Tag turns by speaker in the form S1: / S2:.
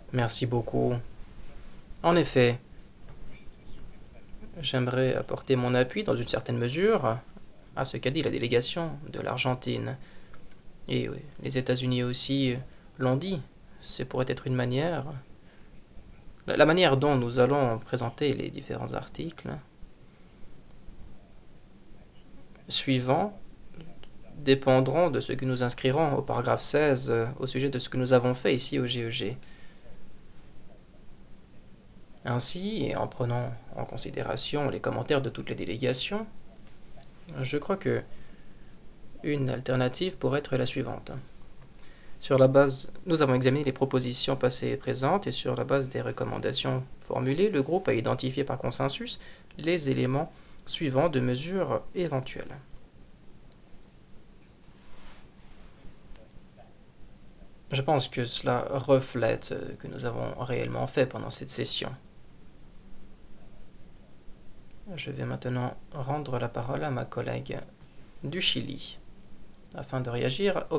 S1: Merci beaucoup. En effet, j'aimerais apporter mon appui dans une certaine mesure à ce qu'a dit la délégation de l'Argentine. Et oui, les États-Unis aussi l'ont dit. Ce pourrait être une manière. La manière dont nous allons présenter les différents articles suivants dépendront de ce que nous inscrirons au paragraphe 16 au sujet de ce que nous avons fait ici au GEG. Ainsi, et en prenant en considération les commentaires de toutes les délégations, je crois que une alternative pourrait être la suivante. Sur la base, nous avons examiné les propositions passées et présentes et sur la base des recommandations formulées, le groupe a identifié par consensus les éléments suivants de mesures éventuelles. Je pense que cela reflète ce que nous avons réellement fait pendant cette session. Je vais maintenant rendre la parole à ma collègue du Chili afin de réagir aux